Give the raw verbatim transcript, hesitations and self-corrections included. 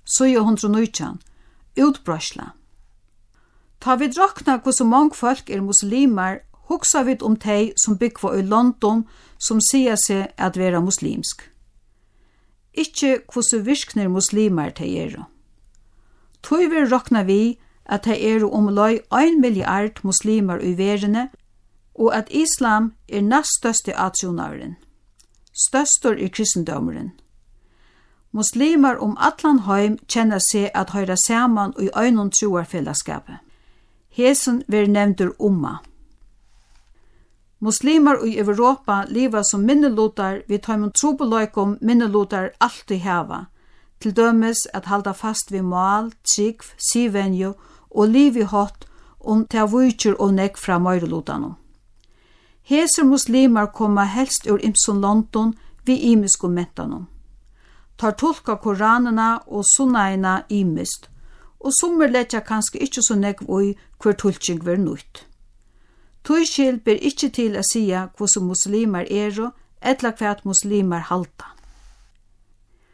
syv hundre og nitjan, utbrøsla. Ta vi drakna hvordan mange folk er muslimer, hugsa vi om de som byggva i London som sier seg at være muslimsk. Ikke hvordan virkner muslimer de er. Tøy vi rakna vi at de er om løy ein milliard muslimer i verene, og at islam er næst største atsjonaren. Størstor er kristendomeren. Muslimer om atlan heim kjenner seg at høyra saman i øynun troarfellesskapet. Hesen ver nevndur umma. Muslimer i Europa lever som minnelutar vid tøymon trobeløykom minnelutar alltid hava, til dømes at halda fast vid mal, trygg, sivenjo og liv i hatt om ta vujtjur og nekk fra møyrelutanum. Heser muslimer koma helst ur imsun London vid imisku mentanum. Tar tolka koranena og sunnaina imist, og summer letja kanskje ikkje så nekk ui hver tolking ver nutt. Tøyskil ber ikkje til å sia hvordan muslimer er og etla hva muslimer halta.